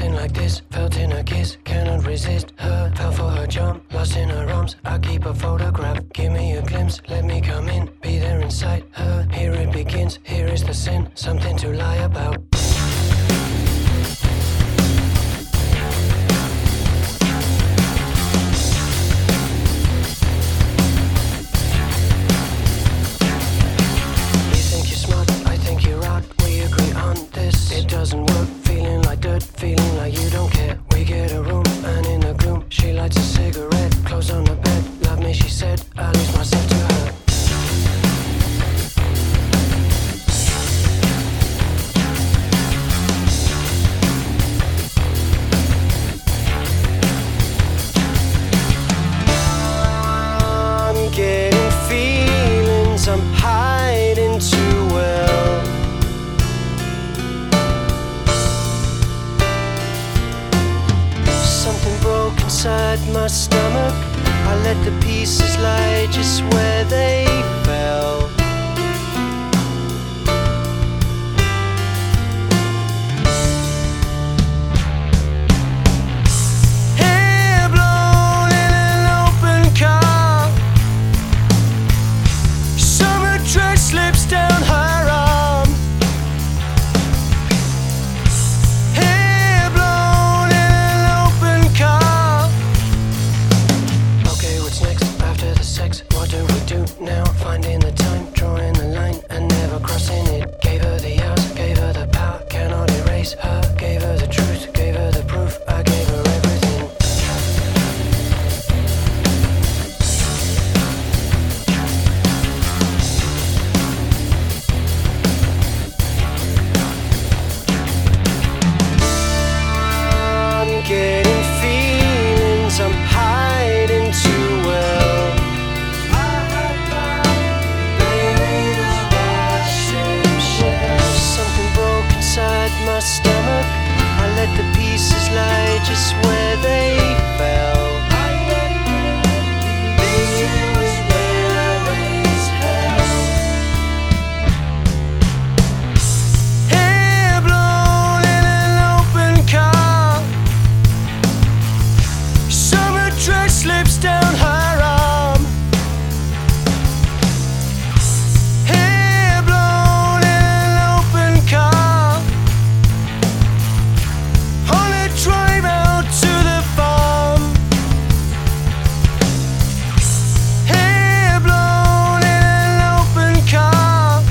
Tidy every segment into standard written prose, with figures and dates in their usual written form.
Feeling like this, felt in a kiss, cannot resist her. Fell for her charm, lost in her arms. I keep a photograph, give me a glimpse, let me come in, be there inside her. Here it begins, here is the sin, something to lie about. Doesn't work, feeling like dirt, feeling like you don't care. We get a room, and in the gloom, she lights a cigarette, clothes on the bed. Love me, she said, I lose myself to her. I'm getting feelings, I'm hiding too well. Inside my stomach, I let the pieces lie just where they fell. Hair blown in an open car, summer dress slips down her arm. What do we do now? Finding the time, drawing the line and never crossing it. Gave her the hours, gave her the power, cannot erase her. Gave her the truth, gave her the proof, I gave her everything. I'm getting feelings, I'm hiding too well. My stomach, I let the pieces lie just where they fell. Hair blown in an open car, summer dress slips down her arm. Hair blown in an open car, drive out to the farm. Hair blown in an open car.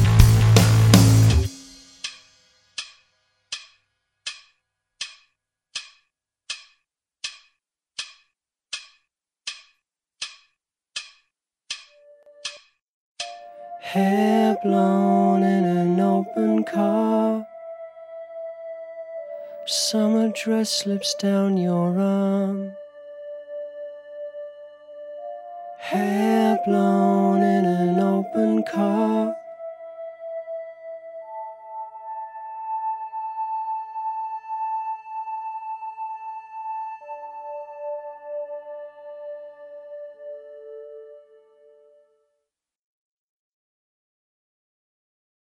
Hair blown in an open car, summer dress slips down your arm. Hair blown in an open car.